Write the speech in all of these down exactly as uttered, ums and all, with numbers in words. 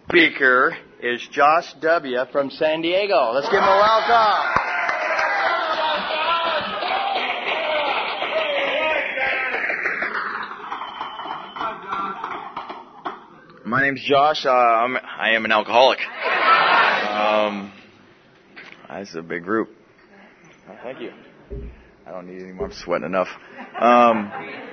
speaker is Josh W. from San Diego. Let's give him a welcome. My name's Josh. Uh, I'm, I am an alcoholic. Um, that's a big group. Oh, thank you. I don't need any more. I'm sweating enough. Um,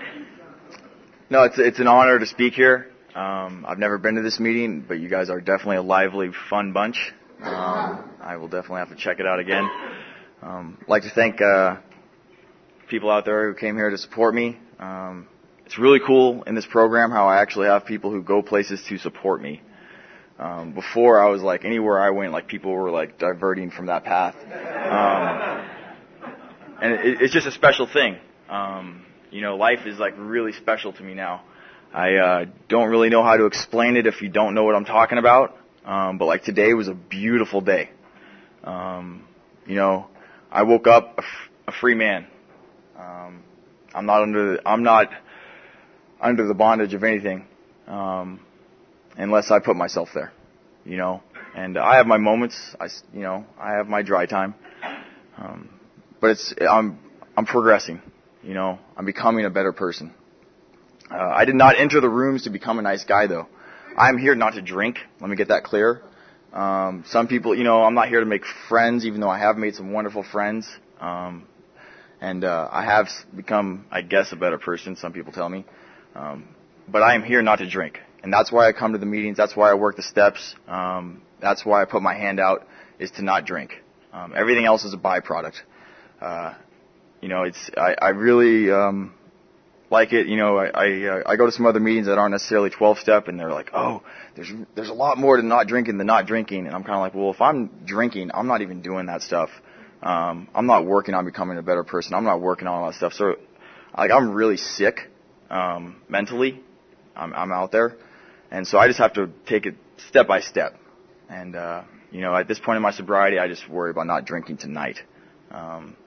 no, it's it's an honor to speak here. Um, I've never been to this meeting, but you guys are definitely a lively, fun bunch. Um, I will definitely have to check it out again. Um, I'd like to thank uh, people out there who came here to support me. Um, it's really cool in this program how I actually have people who go places to support me. Um, before I was like, anywhere I went, like people were like diverting from that path. Um, and it, it's just a special thing. Um, you know, life is like really special to me now. I uh, don't really know how to explain it if you don't know what I'm talking about. Um, but like today was a beautiful day. Um, you know, I woke up a, f- a free man. Um, I'm not under. The, I'm not under the bondage of anything, um, unless I put myself there. You know, and I have my moments. I, you know, I have my dry time. Um, but it's I'm I'm progressing. You know, I'm becoming a better person. Uh, I did not enter the rooms to become a nice guy, though. I'm here not to drink. Let me get that clear. Um, some people, you know, I'm not here to make friends, even though I have made some wonderful friends. Um, and uh, I have become, I guess, a better person, some people tell me. Um, but I am here not to drink. And that's why I come to the meetings. That's why I work the steps. Um, that's why I put my hand out, is to not drink. Um, everything else is a byproduct. Uh, you know, it's I, I really... Um, like it, you know, I I, uh, I go to some other meetings that aren't necessarily twelve-step, and they're like, oh, there's there's a lot more to not drinking than not drinking. And I'm kind of like, well, if I'm drinking, I'm not even doing that stuff. Um, I'm not working on becoming a better person. I'm not working on all that stuff. So, like, I'm really sick um, mentally. I'm, I'm out there. And so I just have to take it step by step. And, uh, you know, at this point in my sobriety, I just worry about not drinking tonight. Um,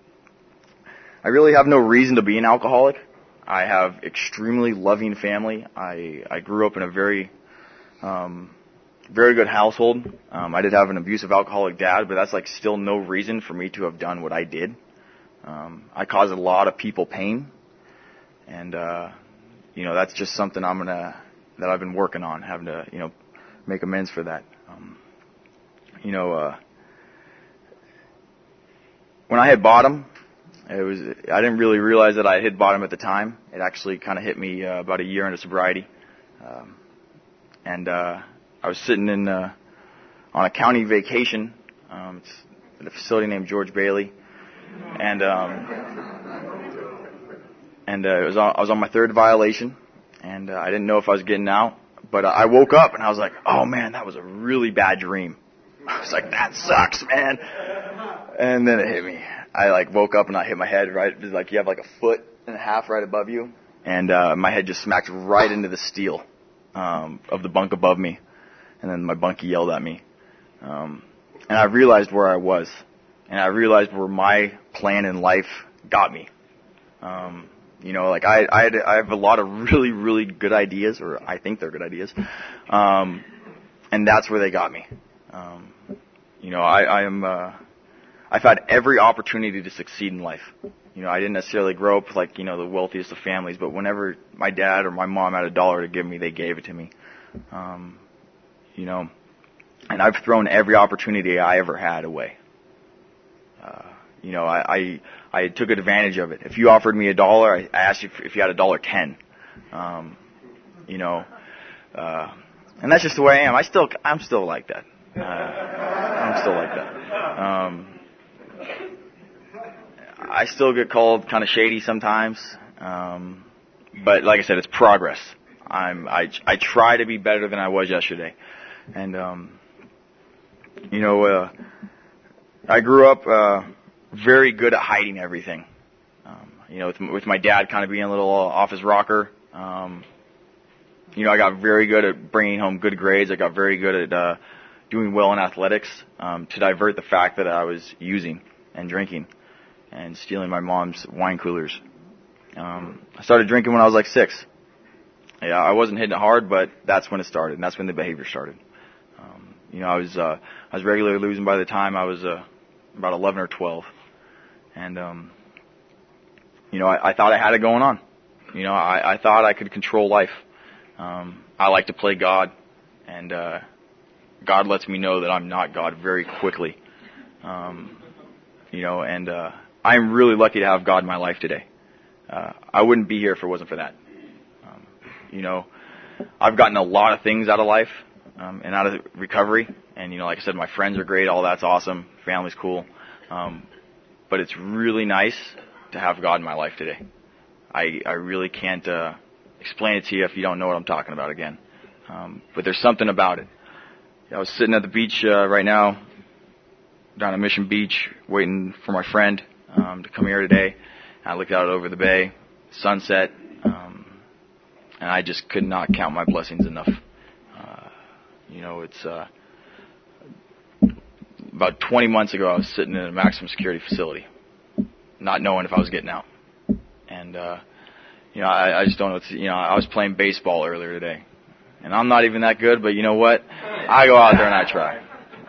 I really have no reason to be an alcoholic. I have extremely loving family. I, I grew up in a very, um, very good household. Um, I did have an abusive alcoholic dad, but that's like still no reason for me to have done what I did. Um, I caused a lot of people pain, and uh, you know that's just something I'm gonna that I've been working on, having to you know make amends for that. Um, you know, uh, when I hit bottom. It was. I didn't really realize that I hit bottom at the time. It actually kind of hit me uh, about a year into sobriety, um, and uh, I was sitting in uh, on a county vacation. Um, it's at a facility named George Bailey, and um, and uh, it was on, I was on my third violation, and uh, I didn't know if I was getting out. But uh, I woke up and I was like, "Oh man, that was a really bad dream." I was like, "That sucks, man," and then it hit me. I like woke up and I hit my head right, like you have like a foot and a half right above you, and uh, my head just smacked right into the steel um, of the bunk above me, and then my bunkie yelled at me, um, and I realized where I was, and I realized where my plan in life got me. Um, you know, like I I, had, I have a lot of really really good ideas, or I think they're good ideas, um, and that's where they got me. Um, you know, I, I am. Uh, I've had every opportunity to succeed in life. You know, I didn't necessarily grow up like, you know, the wealthiest of families, but whenever my dad or my mom had a dollar to give me, they gave it to me. Um, you know, and I've thrown every opportunity I ever had away. Uh, you know, I, I, I took advantage of it. If you offered me a dollar, I asked you if, if you had a dollar ten. Um, you know, uh, and that's just the way I am. I still, I'm still like that. Uh, I'm still like that. Um, I still get called kind of shady sometimes, um, but like I said, it's progress. I'm I I try to be better than I was yesterday, and um, you know, uh, I grew up uh, very good at hiding everything. Um, you know, with, with my dad kind of being a little off his rocker. Um, you know, I got very good at bringing home good grades. I got very good at uh, doing well in athletics um, to divert the fact that I was using and drinking and stealing my mom's wine coolers. Um, I started drinking when I was like six. Yeah, I wasn't hitting it hard, but that's when it started, and that's when the behavior started. Um, You know, I was uh, I was regularly losing by the time I was uh, about eleven or twelve, and um, you know, I, I thought I had it going on. You know, I, I thought I could control life. Um, I like to play God, and uh, God lets me know that I'm not God very quickly. Um, you know, and uh, I'm really lucky to have God in my life today. Uh, I wouldn't be here if it wasn't for that. Um, you know, I've gotten a lot of things out of life um, and out of recovery. And, you know, like I said, my friends are great. All that's awesome. Family's cool. Um, but it's really nice to have God in my life today. I, I really can't uh, explain it to you if you don't know what I'm talking about again. Um, but there's something about it. I was sitting at the beach uh, right now, down at Mission Beach, waiting for my friend um, to come here today. And I looked out over the bay, sunset, um, and I just could not count my blessings enough. Uh, you know, it's uh, about twenty months ago I was sitting in a maximum security facility, not knowing if I was getting out. And, uh, you know, I, I just don't know. It's, you know, I was playing baseball earlier today. And I'm not even that good, but you know what? I go out there and I try.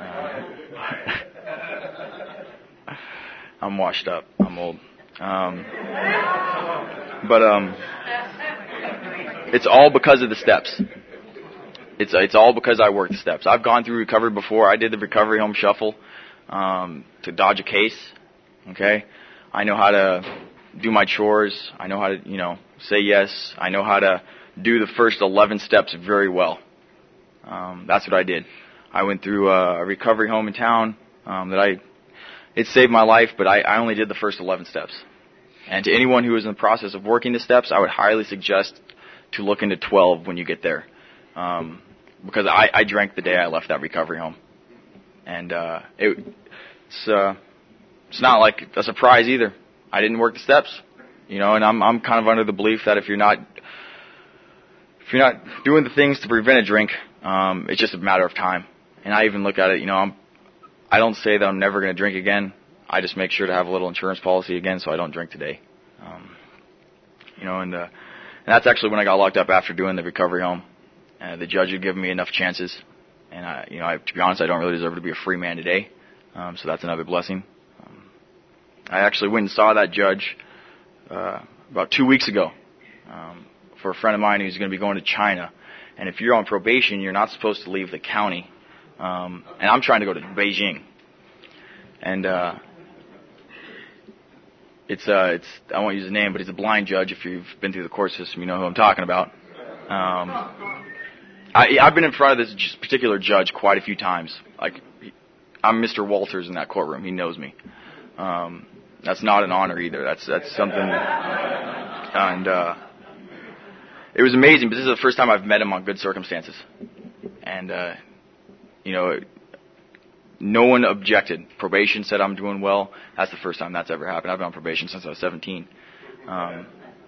Uh, I'm washed up. I'm old. Um, but um, it's all because of the steps. It's it's all because I work the steps. I've gone through recovery before. I did the recovery home shuffle um, to dodge a case. Okay, I know how to do my chores. I know how to, you know, say yes. I know how to do the first eleven steps very well. Um, that's what I did. I went through a recovery home in town um, that I, it saved my life, but I, I only did the first eleven steps. And to anyone who is in the process of working the steps, I would highly suggest to look into twelve when you get there. Um, because I, I drank the day I left that recovery home. And uh, it, it's, uh, it's not like a surprise either. I didn't work the steps, you know, and I'm I'm kind of under the belief that if you're not if you're not doing the things to prevent a drink, um, it's just a matter of time. And I even look at it, you know, I'm I don't say that I'm never going to drink again. I just make sure to have a little insurance policy again so I don't drink today. Um, you know, and, uh, and that's actually when I got locked up after doing the recovery home. Uh, the judge had given me enough chances, and I, you know, I, to be honest, I don't really deserve to be a free man today. Um, so that's another blessing. I actually went and saw that judge uh, about two weeks ago um, for a friend of mine who's going to be going to China. And if you're on probation, you're not supposed to leave the county. Um, and I'm trying to go to Beijing. And uh, it's uh, it's I won't use his name, but he's a blind judge. If you've been through the court system, you know who I'm talking about. Um, I, I've been in front of this particular judge quite a few times. Like, I'm Mister Walters in that courtroom. He knows me. Um, That's not an honor either. That's that's something. And uh, it was amazing. But this is the first time I've met him on good circumstances. And uh, you know, no one objected. Probation said I'm doing well. That's the first time that's ever happened. I've been on probation since I was seventeen. Um,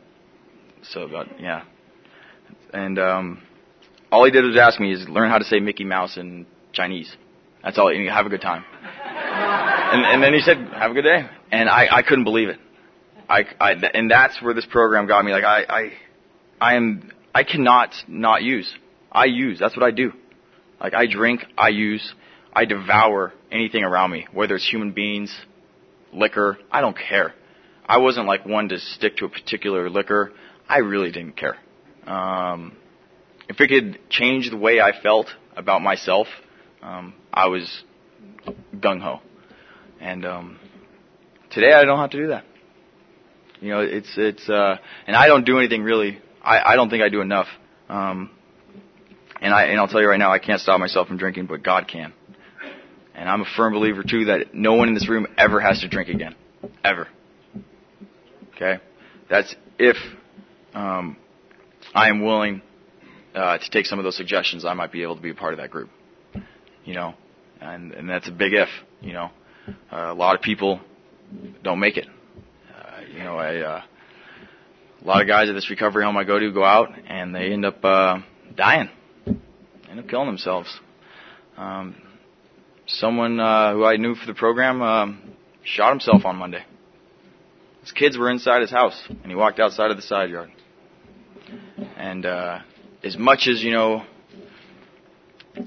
so about yeah. And um, all he did was ask me is learn how to say Mickey Mouse in Chinese. That's all. And have a good time. And, and then he said, have a good day. And I, I couldn't believe it. I, I, and that's where this program got me. Like, I, I, I am, I cannot not use. I use. That's what I do. Like, I drink, I use, I devour anything around me, whether it's human beings, liquor, I don't care. I wasn't like one to stick to a particular liquor. I really didn't care. Um, if it could change the way I felt about myself, um, I was gung-ho. And um, today I don't have to do that. You know, it's it's uh, and I don't do anything really. I, I don't think I do enough. Um, and I and I'll tell you right now, I can't stop myself from drinking, but God can. And I'm a firm believer too that no one in this room ever has to drink again, ever. Okay, that's if um, I am willing uh, to take some of those suggestions. I might be able to be a part of that group. You know, and and that's a big if. You know. Uh, a lot of people don't make it. Uh, you know, I, uh, a lot of guys at this recovery home I go to go out and they end up uh, dying, end up killing themselves. Um, someone uh, who I knew for the program um, shot himself on Monday. His kids were inside his house, and he walked outside of the side yard. And uh, as much as, you know,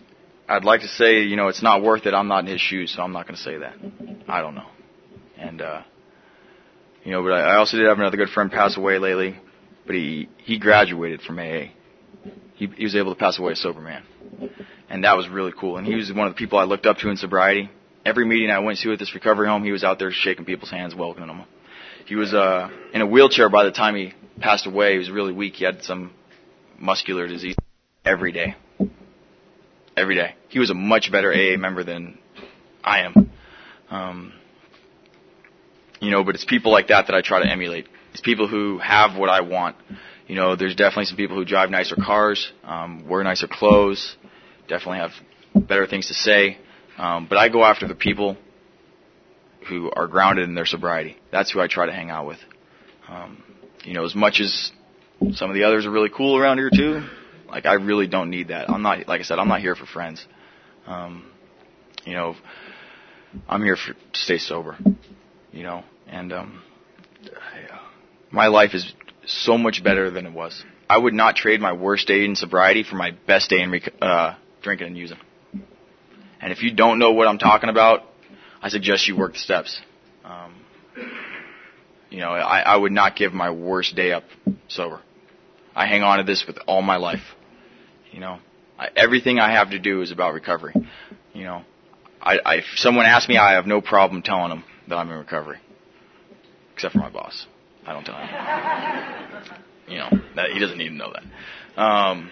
I'd like to say, you know, it's not worth it. I'm not in his shoes, so I'm not going to say that. I don't know. And, uh, you know, but I, I also did have another good friend pass away lately, but he, he graduated from A A. He, he was able to pass away a sober man. And that was really cool. And he was one of the people I looked up to in sobriety. Every meeting I went to at this recovery home, he was out there shaking people's hands, welcoming them. He was uh, in a wheelchair by the time he passed away. He was really weak. He had some muscular disease. Every day. Every day. He was a much better A A member than I am. Um, you know, but it's people like that that I try to emulate. It's people who have what I want. You know, there's definitely some people who drive nicer cars, um, wear nicer clothes, definitely have better things to say. Um, but I go after the people who are grounded in their sobriety. That's who I try to hang out with. Um, you know, as much as some of the others are really cool around here too, like I really don't need that. I'm not, like I said, I'm not here for friends. Um, you know, I'm here for, to stay sober. You know, and um, my life is so much better than it was. I would not trade my worst day in sobriety for my best day in rec- uh, drinking and using. And if you don't know what I'm talking about, I suggest you work the steps. Um, you know, I, I would not give my worst day up sober. I hang on to this with all my life. You know, I, everything I have to do is about recovery. You know, I, I, if someone asks me, I have no problem telling them that I'm in recovery, except for my boss. I don't tell him. You know, that, he doesn't need to know that. Um,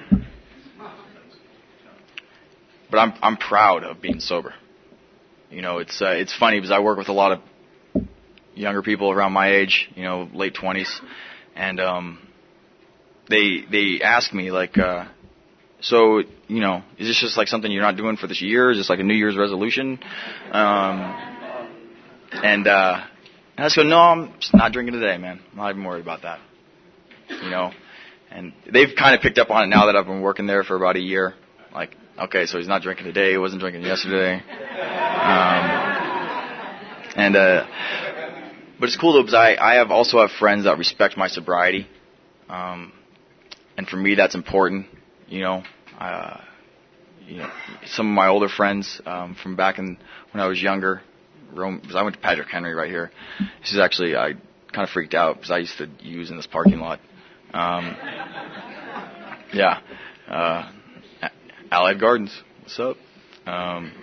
but I'm I'm proud of being sober. You know, it's uh, it's funny because I work with a lot of younger people around my age, you know, late twenties, and um, they they ask me like, uh, so you know, is this just like something you're not doing for this year? Is this like a New Year's resolution? Um, and uh, and I just go, no, I'm just not drinking today, man. I'm not even worried about that. You know, and they've kind of picked up on it now that I've been working there for about a year. Like, okay, so he's not drinking today. He wasn't drinking yesterday. Um, and uh, but it's cool though because I I have also have friends that respect my sobriety. Um, and for me that's important. You know, uh, you know, some of my older friends um, from back in when I was younger. Rome, because I went to Patrick Henry right here. This is actually, I kind of freaked out because I used to use in this parking lot. Um, yeah. Uh, Allied Gardens. What's up? Um,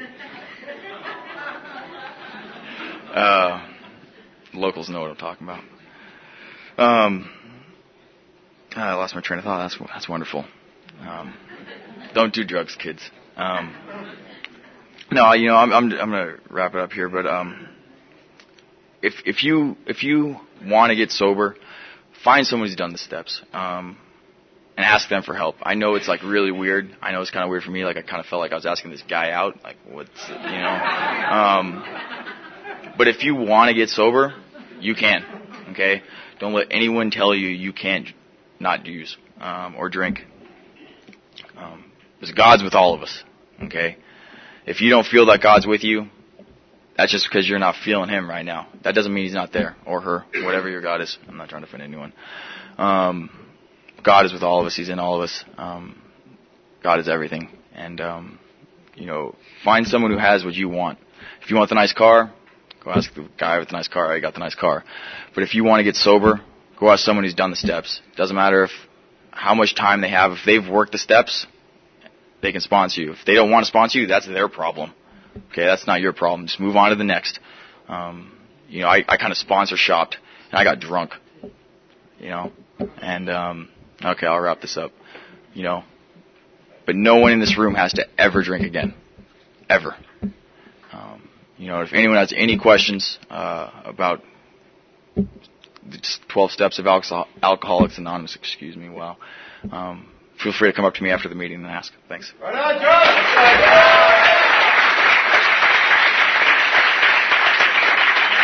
uh, locals know what I'm talking about. Um, I lost my train of thought. That's, that's wonderful. Um, don't do drugs, kids. Um, No, you know, I'm I'm I'm gonna wrap it up here, but um, if if you if you want to get sober, find someone who's done the steps, um, and ask them for help. I know it's like really weird. I know it's kind of weird for me. Like I kind of felt like I was asking this guy out. Like what's you know, um, but if you want to get sober, you can. Okay, don't let anyone tell you you can't not use um, or drink. Um, because God's with all of us. Okay. If you don't feel that God's with you, that's just because you're not feeling Him right now. That doesn't mean He's not there, or her, whatever your God is. I'm not trying to offend anyone. Um, God is with all of us. He's in all of us. Um, God is everything. And, um, you know, find someone who has what you want. If you want the nice car, go ask the guy with the nice car. I got the nice car. But if you want to get sober, go ask someone who's done the steps. Doesn't matter if how much time they have. If they've worked the steps, they can sponsor you. If they don't want to sponsor you, that's their problem. Okay, that's not your problem. Just move on to the next. Um, you know, I, I kind of sponsor shopped, and I got drunk. You know, and um, okay, I'll wrap this up. You know, but no one in this room has to ever drink again, ever. Um, you know, if anyone has any questions uh, about the twelve steps of Alcohol- Alcoholics Anonymous, excuse me, wow. Um, Feel free to come up to me after the meeting and ask. Thanks. Right on, John!